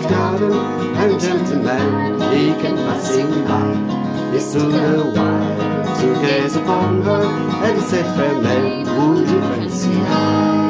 his garden, and a gentleman he came passing by. He stood a while to gaze upon her, and he said, "Fair maid, would you fancy I?"